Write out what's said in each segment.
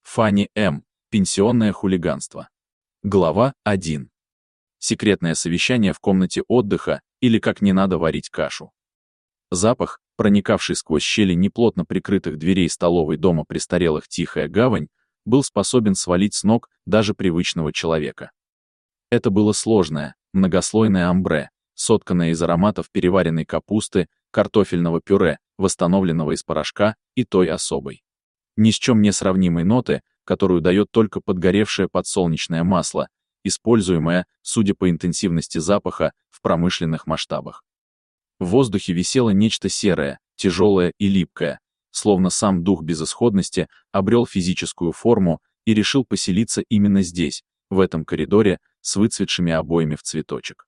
Фанни М. Пенсионное хулиганство. Глава 1. Секретное совещание в комнате отдыха или как не надо варить кашу. Запах, проникавший сквозь щели неплотно прикрытых дверей столовой дома престарелых «Тихая гавань», был способен свалить с ног даже привычного человека. Это было сложное, многослойное амбре, сотканное из ароматов переваренной капусты, картофельного пюре, восстановленного из порошка и той особой, ни с чем не сравнимой ноты, которую дает только подгоревшее подсолнечное масло, используемое, судя по интенсивности запаха, в промышленных масштабах. В воздухе висело нечто серое, тяжелое и липкое, словно сам дух безысходности обрел физическую форму и решил поселиться именно здесь, в этом коридоре, с выцветшими обоями в цветочек.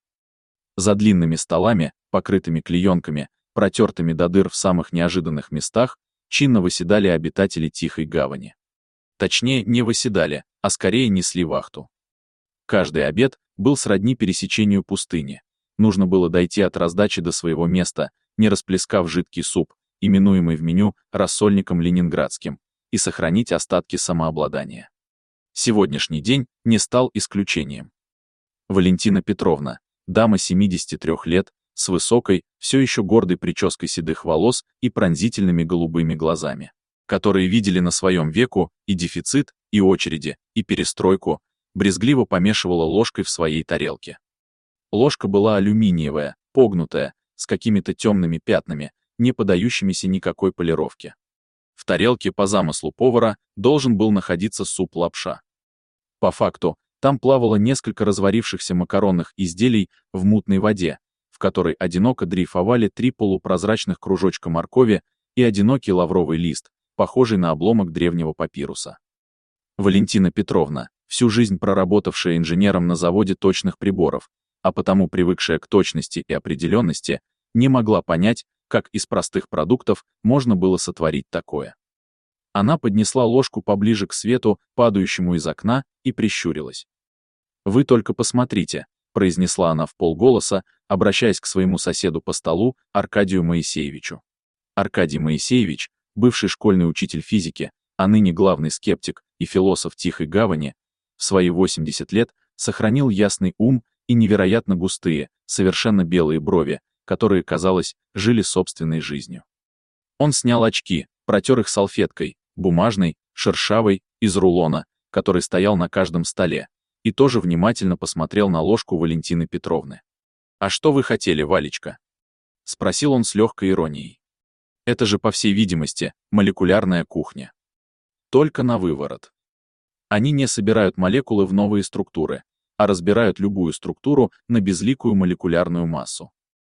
За длинными столами, покрытыми клеенками, протертыми до дыр в самых неожиданных местах, чинно восседали обитатели Тихой гавани. Точнее, не восседали, а скорее несли вахту. Каждый обед был сродни пересечению пустыни. Нужно было дойти от раздачи до своего места, не расплескав жидкий суп, именуемый в меню рассольником ленинградским, и сохранить остатки самообладания. Сегодняшний день не стал исключением. Валентина Петровна, дама 73 лет, с высокой, все еще гордой прической седых волос и пронзительными голубыми глазами, которые видели на своем веку и дефицит, и очереди, и перестройку, брезгливо помешивала ложкой в своей тарелке. Ложка была алюминиевая, погнутая, с какими-то темными пятнами, не поддающимися никакой полировке. В тарелке по замыслу повара должен был находиться суп-лапша. По факту, там плавало несколько разварившихся макаронных изделий в мутной воде, в которой одиноко дрейфовали 3 полупрозрачных кружочка моркови и одинокий лавровый лист, похожий на обломок древнего папируса. Валентина Петровна, всю жизнь проработавшая инженером на заводе точных приборов, а потому привыкшая к точности и определенности, не могла понять, как из простых продуктов можно было сотворить такое. Она поднесла ложку поближе к свету, падающему из окна, и прищурилась. «Вы только посмотрите», — произнесла она вполголоса, обращаясь к своему соседу по столу, Аркадию Моисеевичу. Аркадий Моисеевич, бывший школьный учитель физики, а ныне главный скептик и философ Тихой гавани, в свои 80 лет сохранил ясный ум и невероятно густые, совершенно белые брови, которые, казалось, жили собственной жизнью. Он снял очки, протер их салфеткой, бумажной, шершавой, из рулона, который стоял на каждом столе, и тоже внимательно посмотрел на ложку Валентины Петровны. «А что вы хотели, Валечка?» — спросил он с легкой иронией. «Это же, по всей видимости, молекулярная кухня. Только на выворот. Они не собирают молекулы в новые структуры, а разбирают любую структуру на безликую молекулярную массу.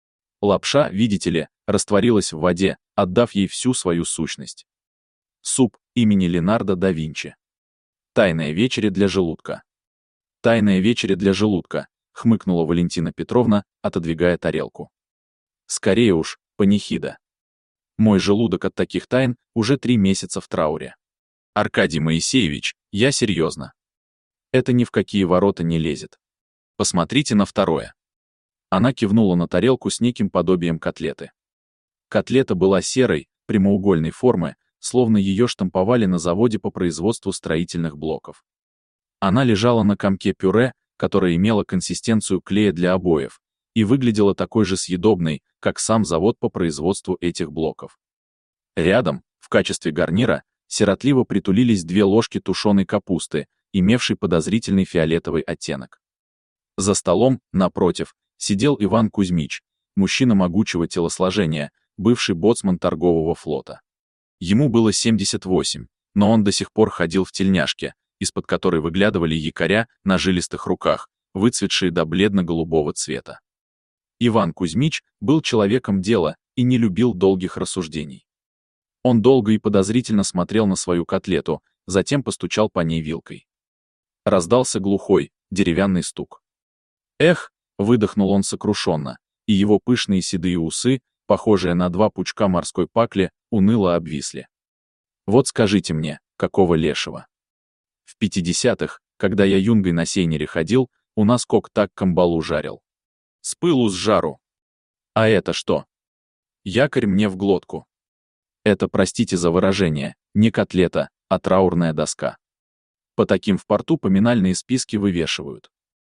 Лапша, видите ли, растворилась в воде, отдав ей всю свою сущность. Суп имени Леонардо да Винчи. Тайная вечеря для желудка. Тайная вечеря для желудка», — хмыкнула Валентина Петровна, отодвигая тарелку. «Скорее уж, панихида. Мой желудок от таких тайн уже 3 месяца в трауре. Аркадий Моисеевич, я серьезно. Это ни в какие ворота не лезет. Посмотрите на второе». Она кивнула на тарелку с неким подобием котлеты. Котлета была серой, прямоугольной формы, словно ее штамповали на заводе по производству строительных блоков. Она лежала на комке пюре, которое имело консистенцию клея для обоев, и выглядела такой же съедобной, как сам завод по производству этих блоков. Рядом, в качестве гарнира, сиротливо притулились 2 ложки тушеной капусты, имевшей подозрительный фиолетовый оттенок. За столом, напротив, сидел Иван Кузьмич, мужчина могучего телосложения, бывший боцман торгового флота. Ему было 78, но он до сих пор ходил в тельняшке, из-под которой выглядывали якоря на жилистых руках, выцветшие до бледно-голубого цвета. Иван Кузьмич был человеком дела и не любил долгих рассуждений. Он долго и подозрительно смотрел на свою котлету, затем постучал по ней вилкой. Раздался глухой, деревянный стук. «Эх!» — выдохнул он сокрушенно, и его пышные седые усы, похожие на 2 пучка морской пакли, уныло обвисли. «Вот скажите мне, какого лешего? В 50-х, когда я юнгой на сейнере ходил, у нас кок так камбалу жарил. С пылу с жару. А это что? Якорь мне в глотку. Это, простите за выражение, не котлета, а траурная доска. По таким в порту поминальные списки вывешивают.